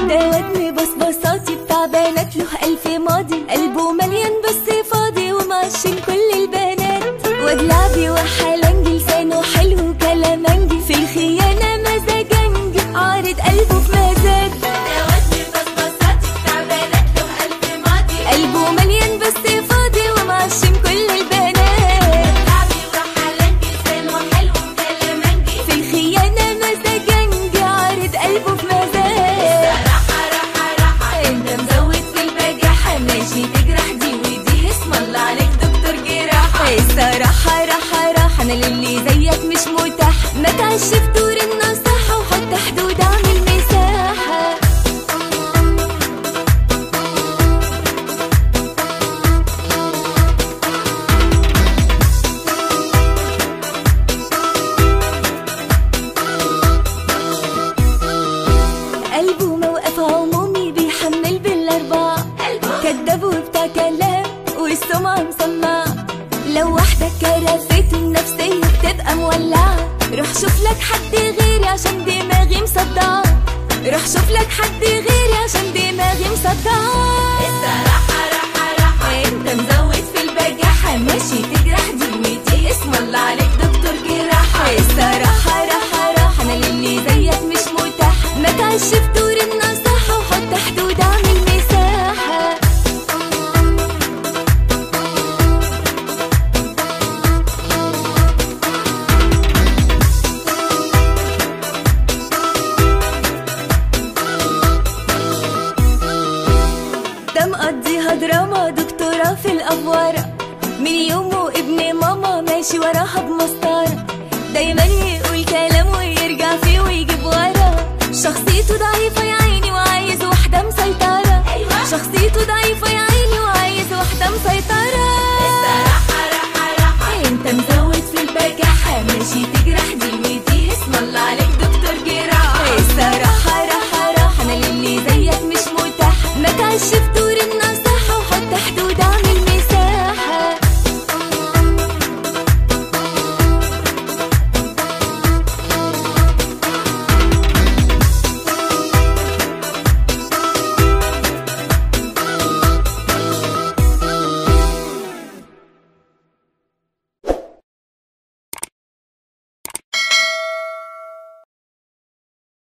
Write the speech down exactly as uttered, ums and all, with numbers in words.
ده واد بصبصاتي بتاع بنات له ألف ماضي، قلبه مليان بس فاضي ومعشم كل البنات. واد لعبي وحلنجي لسانه حلو كلامنجي، في الخيانة مزاجنجي عارض قلبه في مزاج. ده واد بصبصاتي بتاع بنات له ألف ماضي، قلبه مليان بس فاضي ومعشم كل البنات. لعبي وحلنجي لسانه حلو كلامنجي، في الخيانة مزاجنجي عارض قلبه في مزاج. راحة راحة راحة انت مزود في البجاحة، ماشي تجرح دي ودي، اسم الله عليك دكتور جراحة. الصراحة راحة راحة انا للي زيك مش متاح، ما تعيش في دور النصيحة وحط حدود اعمل مساحة. قلبه موقف عمومي بيحمل بالاربعة، كداب وبتاع كلام والسمعة مسمعة. لو واحدة كرفت النفسية بتبقى مولعة، روح شوف لك حد غيري عشان دماغي مصدعة. روح شوف لك حد غيري عشان دماغي مصدعة. الصراحة راحة راحة انت مزود في البجاحة، ماشي تجرح دي ودي، اسم الله عليك دكتور جراحة. الصراحة راحة راحة انا للي زيك مش متاح، ما تعيش في دور النصيحة وحط حدود اعمل مساحة. ده مقضيها دراما دكتوراه في الأفوارة، من يومه ابن ماما ماشي وراها بمسطرة. دايما يقول كلام ويرجع فيه ويجيب ورا، شخصيته ضعيفة يا عيني وعايز واحدة مسيطرة. أيوة. شخصيته ضعيفة يا عيني وعايز واحدة مسيطرة. الصراحة راحة راحة انت مزود في البجاحة، ماشي تجرح دي ودي، اسم الله عليك دكتور جراحة. الصراحة راحة راحة انا للي زيك مش متاح، ما تعيش في